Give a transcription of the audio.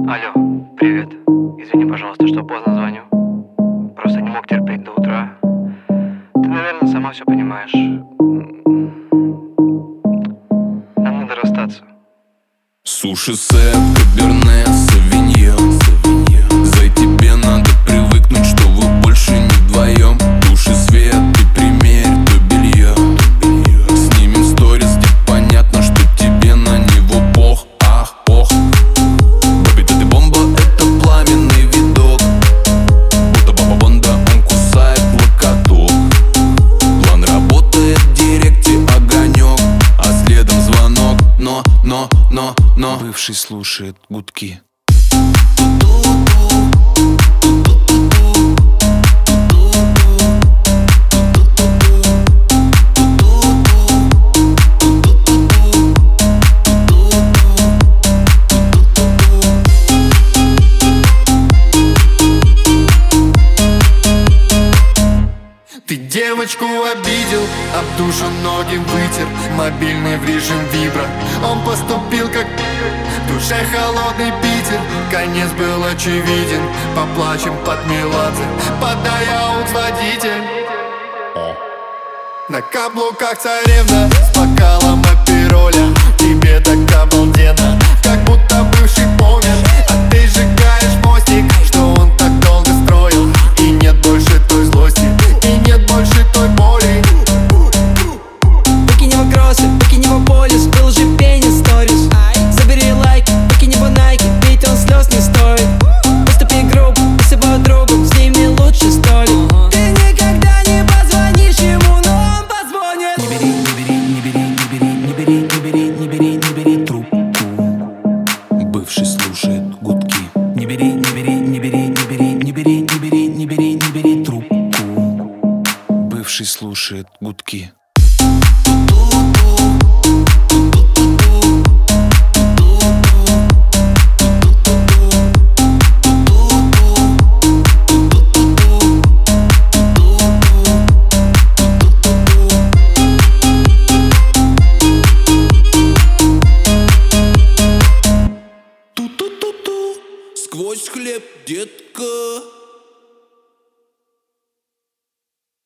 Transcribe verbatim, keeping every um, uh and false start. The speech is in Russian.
Алло, привет. Извини, пожалуйста, что поздно звоню. Просто не мог терпеть до утра. Ты, наверное, сама все понимаешь. Нам надо расстаться. Суши-сет, каберне, савиньон. За тебе надо привыкнуть, что вы больше не вдвоем. Туши свет и примерь то белье. Снимем сторис, где понятно, что тебе на него пох. Ах, ох. Бэби, ты бомба, это пламенный видок. Будто Баба Бонда, он кусает локоток. План работает в директе огонек, а следом звонок. Но, но, но, но бывший слушает гудки. Ты девочку обидел, об душу ноги вытер. Мобильный в режим вибро. Он поступил как в душе холодный Питер. Конец был очевиден. Поплачем под Меладзе. Подай аукс, водитель. На каблуках царевна с бокалом апероля. Тебе так обалденно, как будто бывший помер. А ты сжигаешь мостик, что он так долго строил. И нет больше той злости, и нет больше той боли. Выкинь его кроссы, выкинь его полис, выложи пени сторис. Забери лайки, выкинь его найки, ведь он слез не стоит. Поступи грубо, с его другом, с ними лучше столик. Ты никогда не позвонишь ему, но он позвонит. Не бери, не бери, не бери, не бери, не бери, не бери, не бери, не бери трубку. Бывший слушает гудки. Не бери, не бери, не бери, не бери, не бери, не бери, не бери, не бери трубку. Бывший слушает гудки. Сквозь хлеб, детка.